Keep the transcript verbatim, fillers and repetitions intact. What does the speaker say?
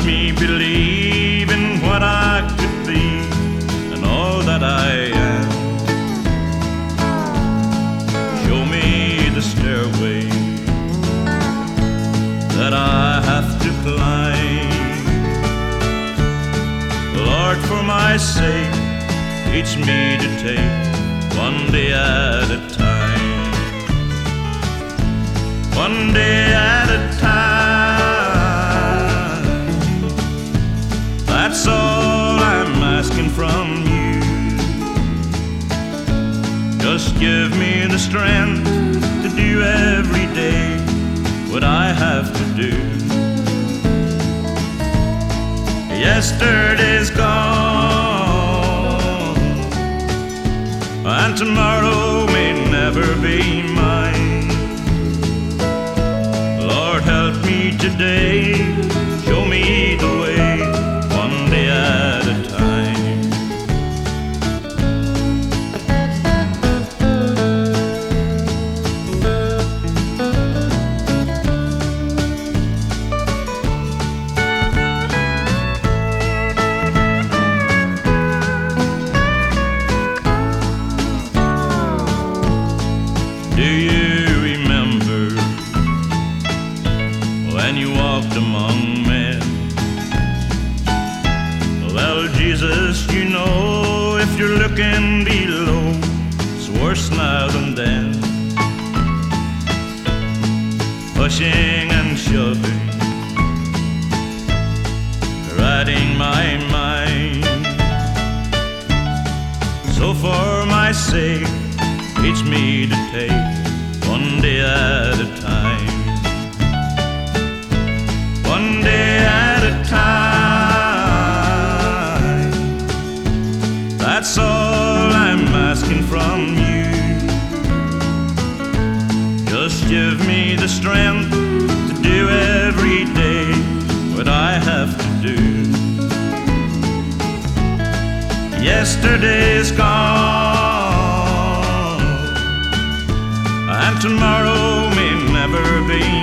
me believe in what I could be and all that I am. Show me the stairway that I have to climb. Lord, for my sake, teach me to take one day at a time. One day at a time. That's all I'm asking from you. Just give me the strength to do every day what I have to do. Yesterday's gone, and tomorrow may never be mine. Lord, help me today, show me the way, one day at a time. Do you remember when you walked among men? Well, Jesus, you know, if you're looking below, it's worse now than then. Pushing and shoving, riding my mind. So for my sake, teach me to take one day at a time. One day at a time. That's all I'm asking from you. Just give me the strength to do every day what I have to do. Yesterday's gone, and tomorrow may never be